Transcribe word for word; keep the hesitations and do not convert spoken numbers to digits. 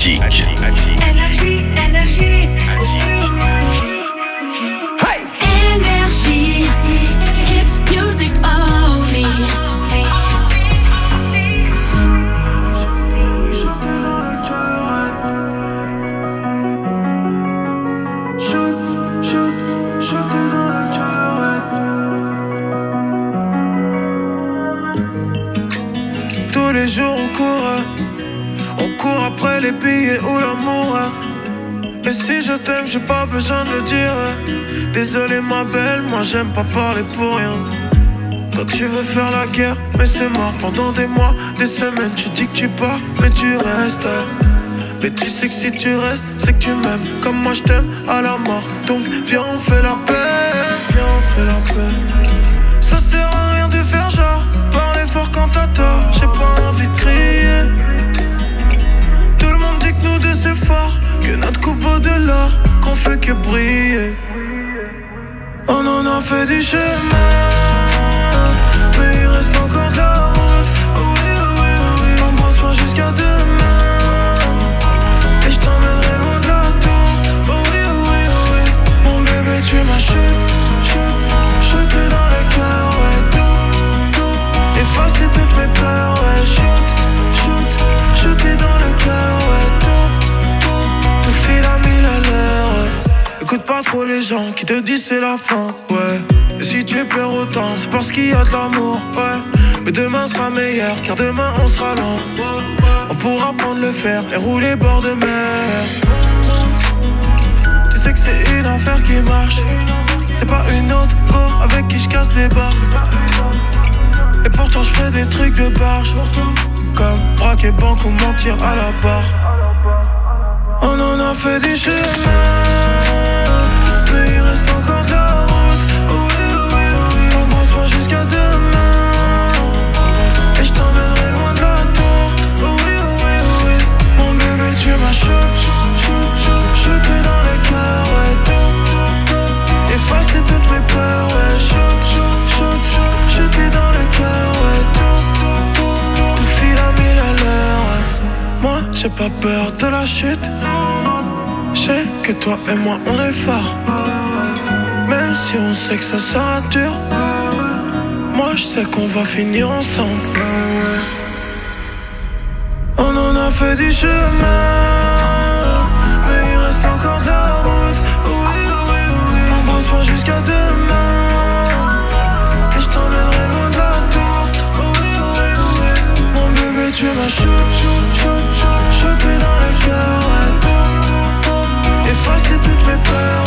Attic. Énergie, énergie. Hey. Énergie. It's music only. Tous les jours on court, on court après les billets ou l'amour. Et si je t'aime, j'ai pas besoin de le dire. Désolé ma belle, moi j'aime pas parler pour rien. Toi tu veux faire la guerre, mais c'est mort. Pendant des mois, des semaines, tu dis que tu pars, mais tu restes. Mais tu sais que si tu restes, c'est que tu m'aimes comme moi je t'aime à la mort. Donc viens on fait la paix, viens on fait la paix. Ça sert à rien de faire genre parler fort quand t'as tort. J'ai pas envie de crier. Tout le monde dit que nous deux c'est fort, que notre coupe vaut de l'or, qu'on fait que briller. On en a fait du chemin, mais il reste encore de la route. Oh oui, oh oui, oh oui. Embrasse-moi jusqu'à demain, et je t'emmènerai loin de la tour. Oh oui, oh oui, oh oui. Mon bébé tu m'as shoot, shoot, shooté dans le cœur, ouais. Tout, tout, effacer toutes mes peurs, ouais. Shoot, shoot, shooté dans le cœur, ouais. Tout, tout, tout file à mille à l'heure, ouais. Écoute pas trop les gens qui te disent c'est la fin, ouais. Et si tu pleures autant, c'est parce qu'il y a de l'amour, ouais. Mais demain sera meilleur, car demain on sera loin. On pourra prendre le fer et rouler bord de mer. Tu sais que c'est une affaire qui marche. C'est pas une autre go avec qui je casse des barres. Et pourtant je fais des trucs de barge, comme braquer banque ou mentir à la barre. On en a fait du chemin, mais il reste encore de la route. Oh oui, oh oui, oh oui. Embrasse-moi jusqu'à demain, et je t'emmènerai loin de la tour. Oh oui, oh oui, oh oui. Mon bébé tu m'as shoot, shoot, shooté dans le cœur, ouais. Tout, tout, effacer toutes mes peurs, ouais. Shoot, shoot, shooté dans le cœur, ouais. Tout, tout, tout file à mille à l'heure, ouais. Moi j'ai pas peur de la chute. Je sais que toi et moi on est forts, même si on sait que ça sera dur. Moi je sais qu'on va finir ensemble. On en a fait du chemin, mais il reste encore de la route. Oh oui, oh oui, oh oui. Embrasse-moi jusqu'à demain, et je t'emmènerai loin de la tour. Oh oui, oh oui, oh oui. Mon bébé tu m'as shoot, shoot, shooté dans le cœur, ouais. Effacer toutes mes peurs,